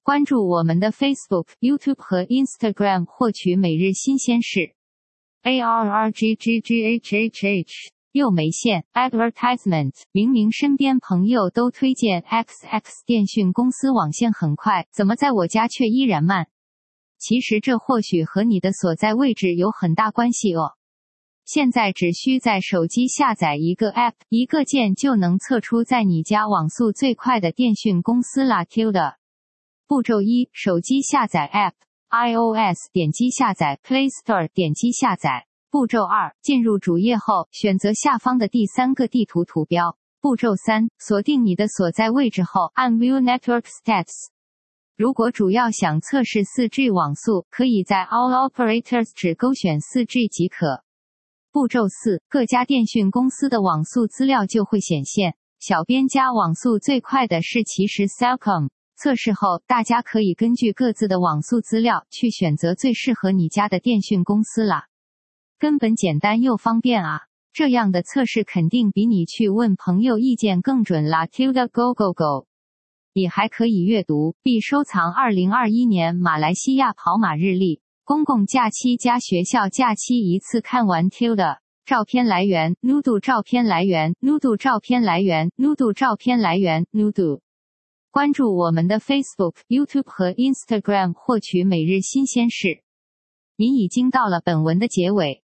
关注我们的 Facebook、YouTube 和 Instagram 获取每日新鲜事。ARRGGGHHH 又没线 Advertisement 明明身边朋友都推荐 XX 电讯公司网线很快，怎么在我家却依然慢？其实这或许和你的所在位置有很大关系哦。现在只需在手机下载一个 App， 一个键就能测出在你家网速最快的电讯公司啦 Tilda。步骤1，手机下载 App，iOS 点击下载 Play Store 点击下载。步骤2，进入主页后，选择下方的第3个地图图标。步骤3，锁定你的所在位置后，按 View Network Stats。如果主要想测试 4G 网速，可以在 All Operators 只勾选 4G 即可。步骤4，各家电讯公司的网速资料就会显现。小编家网速最快的是其实 Cellcom。测试后，大家可以根据各自的网速资料去选择最适合你家的电讯公司啦。根本简单又方便啊！这样的测试肯定比你去问朋友意见更准啦 Tilda Go Go Go。 也还可以阅读并收藏2021年马来西亚跑马日历，公共假期加学校假期一次看完 Tilda。照片来源 Nudu 照片来源 Nudu 照片来源 Nudu 照片来源 Nudu。关注我们的 Facebook、YouTube 和 Instagram 获取每日新鲜事。您已经到了本文的结尾，